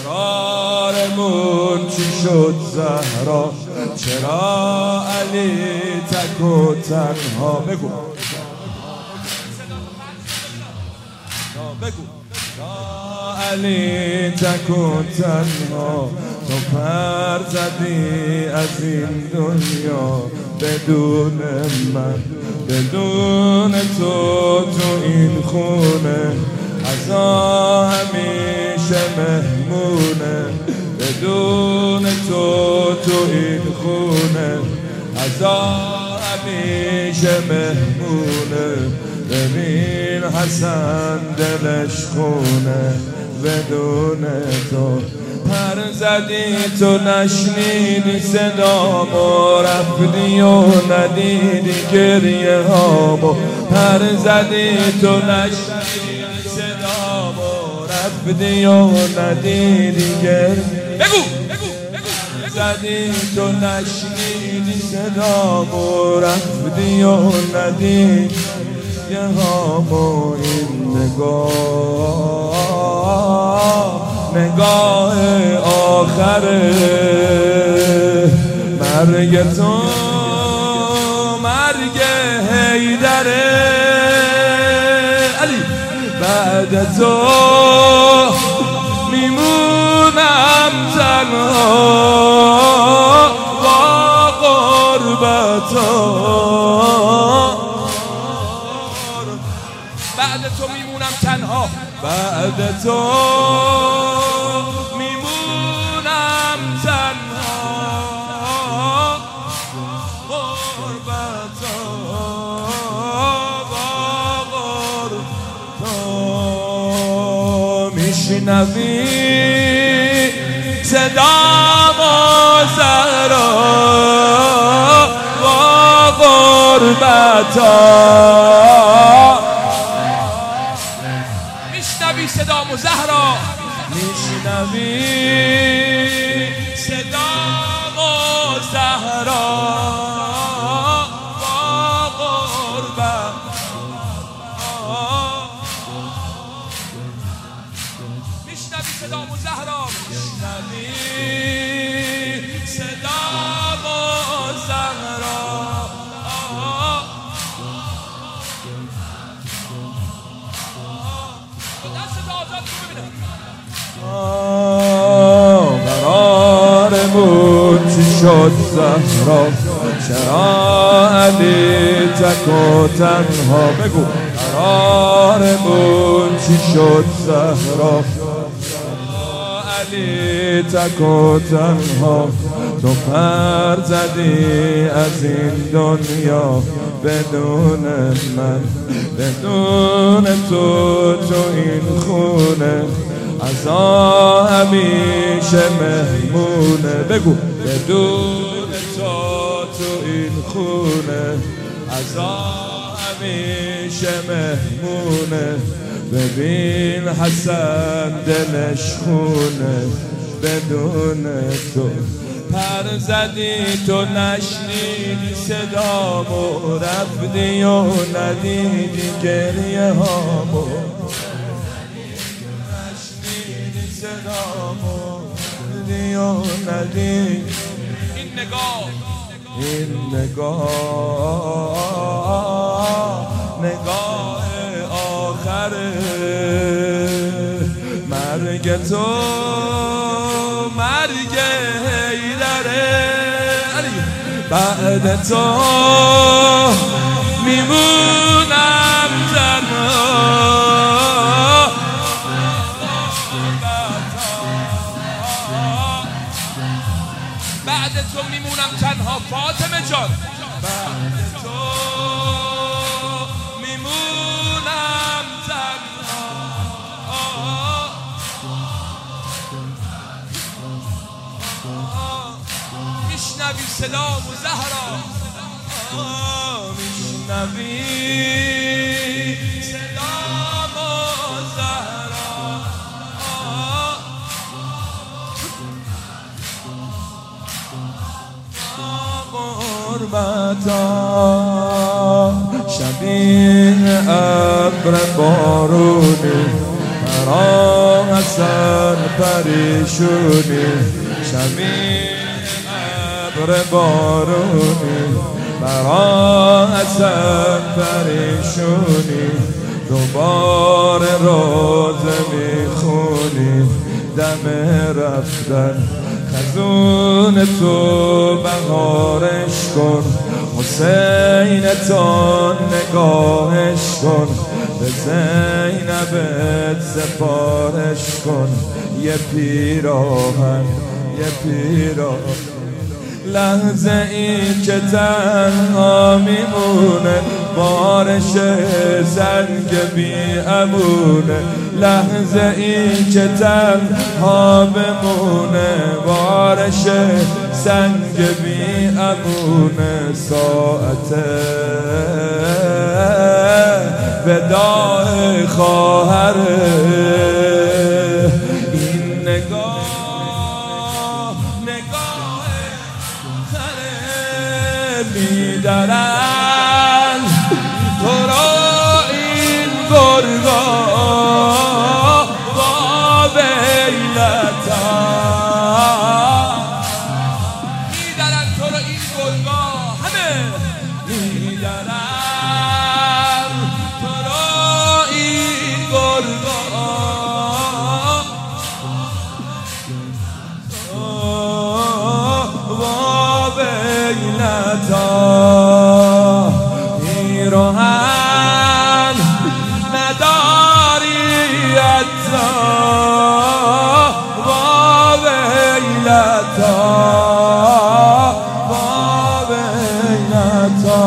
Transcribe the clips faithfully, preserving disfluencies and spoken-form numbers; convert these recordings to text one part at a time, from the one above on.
قرارمون چی شد زهرا؟ چرا علی تک و تنها؟ بگو بگو علی تک و تنها، تو پر زدی از این دنیا بدون من، بدون تو تو این خونه عزا همیشه مهمونه، بدون تو تو این خونه عزا همیشه مهمونه. ببین حسن دلش خونه بدون تو، پر زدی تو نشنیدی صدامو، رفتی و ندیدی گریه هامو، پر زدی تو نشنیدی صدامو، رفتی و ندیدی گریه بگو زدی تو نشنیدی صدامو، رفتی و ندیدی یه هامو. این نگاه نگاه آخره مرگ تو، مرگ حیدره علی، بعد تو میمونم تنها با غربتو، بعد تو میمونم تنها، بعد تو میمونم تنها غربتو، با غربتو. میشنوی صدامو زهرا با غربتو، میشنوی صدامو زهرا، میشنوی صدامو زهرا با غربت، میشنوی صدامو زهرا، میشنوی صدامو زهرا. قرارمون چی شد زهرا؟ چرا علی تک و تنها؟ بگو قرارمون چی شد زهرا؟ علی تک و تنها، تو پر زدی از این دنیا بدون من، بدون تو تو این خونه عزا همیشه مهمونه. بگو بدون تو تو این خونه عزا همیشه مهمونه. ببین حسن دلش خونه بدون تو، پر زدی تو نشنیدی صدامو، رفتی و ندیدی گریه هامو، نشنیدی صدامو، رفتی و ندیدی. این نگاه این نگاه نگاه آخره مرگ تو، مرگ حیدره علی، بعد تو میمونم تنها بعد تو میمونم تنها فاطمه جان، بعد تو میمونم تنها میشنوی صدامو زهرا، میشنوی صدامو زهرا، غربتا شبیه ابر بارونی، مرا حسن پریشونی شمی ابر بارونی برا اصلا پریشونی دوباره روزه میخونی دم رفتن خزون تو بهارش کن حسین تو نگاهش کن به زینبت سفارش کن یه پیراهن یه پیراهن لحظه ای که تنها میمونه بارش زنگ بی امونه لحظه ای که تنها بمونه بارش زنگ بی امونه ساعت وداع خواهره این نگاه میدارن تو را این گرگا با بیلتا میدارن تو را این گرگا همه میدارن تو را این گرگا با بیلتا پیراهن نداری حتی با بیلتا با بیلتا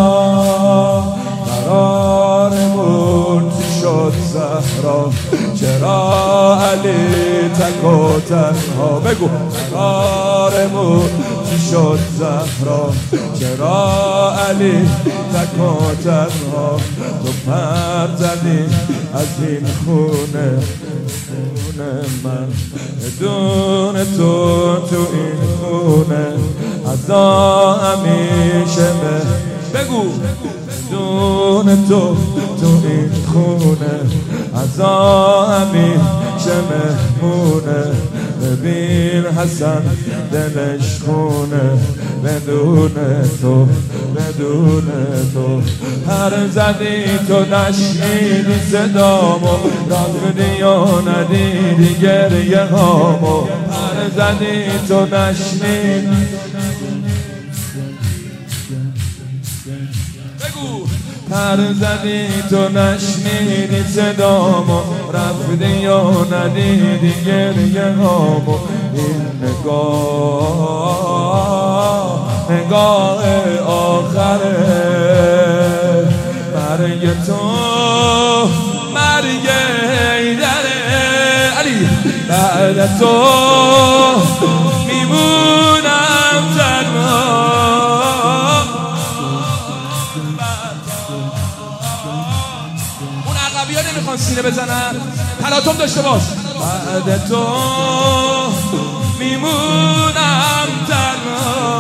قرارمون چی شد زهرا چرا علی تک و تنها بگو قرارمون چی شد زهرا چرا علی تک و تنها تو پر زدی از این خونه خونه من بدون تو تو این خونه عزا همیشه بگو بدون تو تو این خونه عزا همیشه مهمونه ببین حسن دلش خونه بدون تو بدون تو هر زدی تو نشنیدی صدامو رفتی و ندیدی گریه هامو هر زدی تو نشنیدی هر زدی تو نشنیدی صدامو رفتی و ندیدی گریه هامو این نگاه نگاه آخره مرگ تو مرگ حیدره علی بعد تو میمونم تنها عقبی ها نمیخوان سینه بزنن تلاطم داشته باش بعد تو میمونم تنها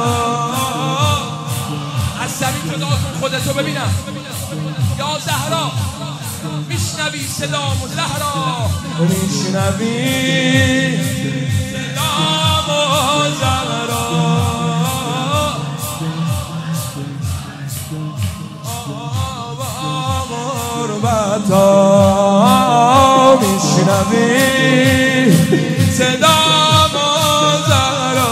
از زمین جدا کن خودتو ببینم یا زهرا میشنوی صدامو زهرا میشنوی صدامو زهرا تا میشنوی صدامو زهرا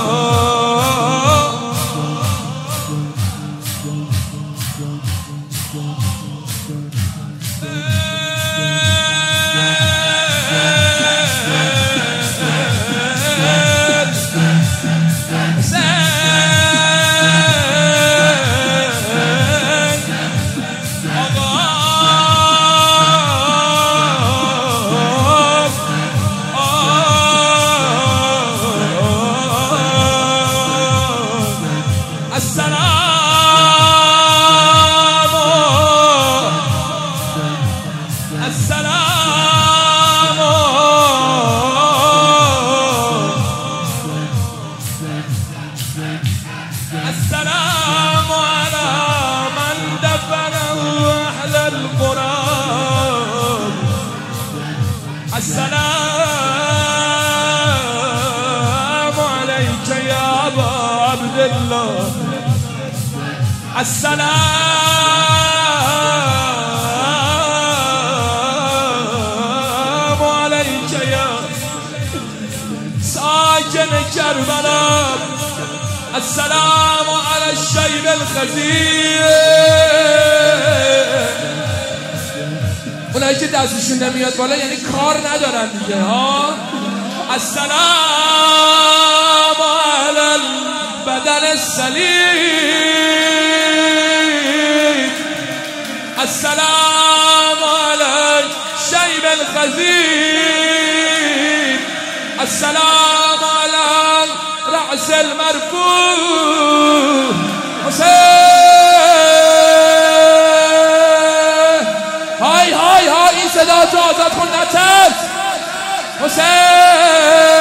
الله السلام عليك يا ساكن كربلاء السلام على الشيب الخزين. اونایی که دستشون نمیاد بالا یعنی کار ندارن دیگه ها. السلام على البدن السليم السلام على الشيب الخزين السلام على الرأس المرفوع حسين. های های های این صدا تو آزاد کن نترس حسین.